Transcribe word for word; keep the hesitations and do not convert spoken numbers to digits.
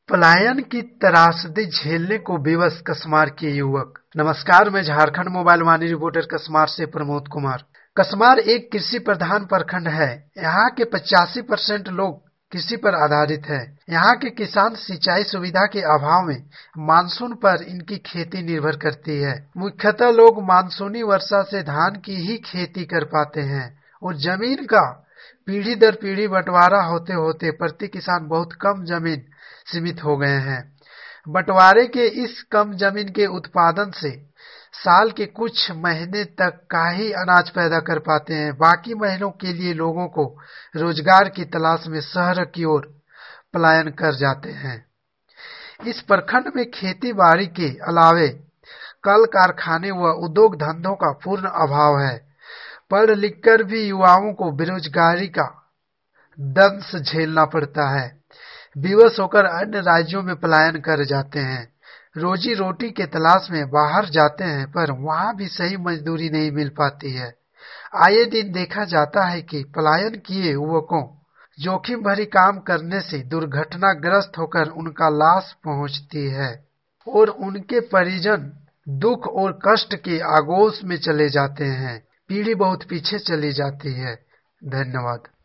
पलायन की त्रासदी झेलने को विवश कसमार के युवक। नमस्कार, मैं झारखंड मोबाइल वाणी रिपोर्टर कसमार से प्रमोद कुमार। कसमार एक कृषि प्रधान प्रखंड है। यहाँ के पचासी परसेंट लोग कृषि पर आधारित है। यहाँ के किसान सिंचाई सुविधा के अभाव में मानसून पर इनकी खेती निर्भर करती है। मुख्यतः लोग मानसूनी वर्षा से धान की ही खेती कर पाते हैं और जमीन का पीढ़ी दर पीढ़ी बंटवारा होते होते प्रति किसान बहुत कम जमीन सीमित हो गए हैं। बंटवारे के इस कम जमीन के उत्पादन से साल के कुछ महीने तक का ही अनाज पैदा कर पाते हैं। बाकी महीनों के लिए लोगों को रोजगार की तलाश में शहर की ओर पलायन कर जाते हैं। इस प्रखंड में खेती बाड़ी के अलावे कल कारखाने व उद्योग धंधों का पूर्ण अभाव है। पढ़ लिख कर भी युवाओं को बेरोजगारी का दंश झेलना पड़ता है। विवश होकर अन्य राज्यों में पलायन कर जाते हैं। रोजी रोटी के तलाश में बाहर जाते हैं, पर वहां भी सही मजदूरी नहीं मिल पाती है। आए दिन देखा जाता है कि पलायन किए युवकों जोखिम भरी काम करने से दुर्घटनाग्रस्त होकर उनका लाश पहुंचती है और उनके परिजन दुख और कष्ट के आगोश में चले जाते हैं। पीढ़ी बहुत पीछे चली जाती है। धन्यवाद।